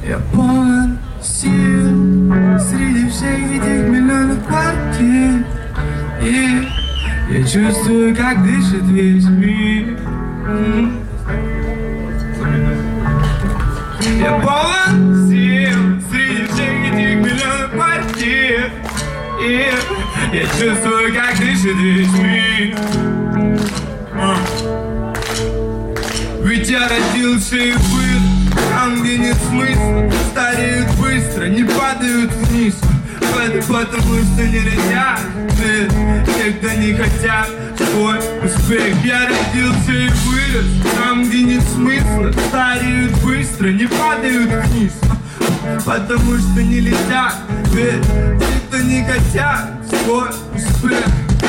Я полон сил среди всех этих миллионов квартир, и я чувствую, как дышит весь мир. Я полон сил среди всех этих миллионов квартир, и я чувствую, как дышит весь мир. Ведь я родился и был там, где нет смысла. Стареют быстро, не падают вниз. Потому что не летят те, кто не хотят свой успех. Я родился и вырос там, где нет смысла. Стареют быстро, не падают вниз. Потому что не летят те, кто не хотят свой успех.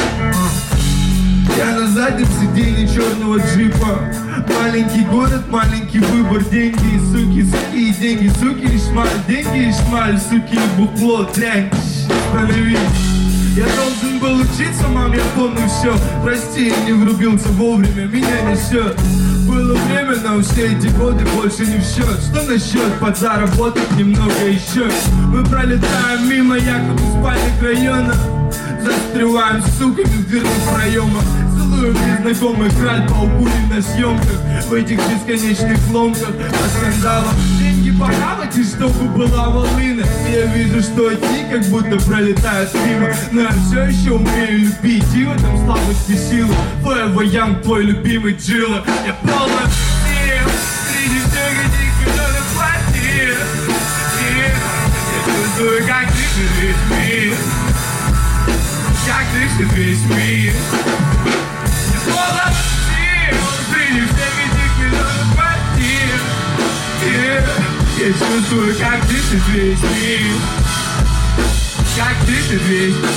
Я на заднем сиденье черного джипа. Маленький город, маленький выбор. Деньги и суки, суки и деньги. Суки и шмаль, деньги и шмаль. Суки и бухло, дрянь. Остановись. Я должен был учиться, мам, я помню все. Прости, я не врубился вовремя, меня несет. Было время, но все эти годы больше не в счет. Что насчет подзаработать немного еще? Мы пролетаем мимо якобы спальных районов. Застреваем с суками в дверных проемах. Целуем незнакомых краль-паукули на съемках. В этих бесконечных ломках по скандалам. Деньги похавать и чтобы была волына. Я вижу, что одни как будто пролетают мимо. Но я все еще умею любить, и в этом слабость и сила. Forever Young, твой любимый Джилла. Я полон сил среди всех этих миллионов квартир. Я чувствую, как дышит весь мир. Как дышит весь мир. Я полон сил среди всех этих миллионов квартир. Я чувствую, как дышит весь мир. Как дышит весь мир.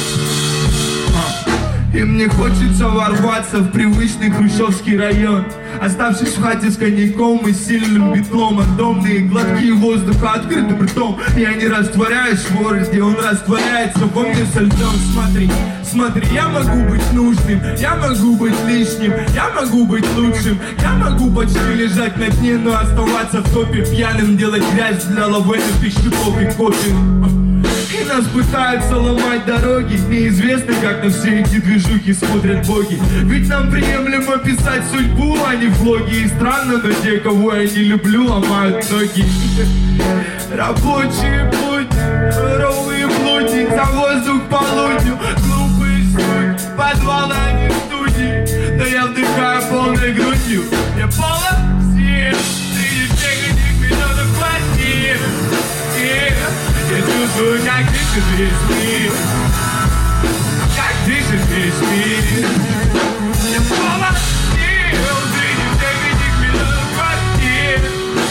И мне хочется ворваться в привычный хрущевский район, оставшись в хате с коньяком и сильным битлом. Рандомные глотки воздуха открытым ртом. Я не растворяюсь в городе, он растворяется во мне со льдом. Смотри, смотри, я могу быть нужным, я могу быть лишним, я могу быть лучшим. Я могу почти лежать на дне, но оставаться в топе пьяным, делать грязь для лавенов и щипов и кофе. И нас пытаются ломать дороги. Неизвестно, как на все эти движухи смотрят боги. Ведь нам приемлемо писать судьбу, а не влоги. И странно, но те, кого я не люблю, ломают ноги. Рабочие пути, ровные плути, за воздух полудню. Глупые суки, подвал, а не студии. Но я вдыхаю полной грудью. Я полон сил среди всех этих миллионов квартир. Я чувствую, как дышит весь мир. Как дышит весь мир. Я полон сил среди всех этих миллионов квартир.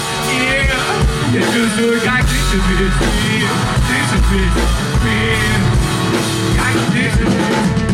Я чувствую, как дышит весь мир. Дышит весь мир. Как дышит весь мир.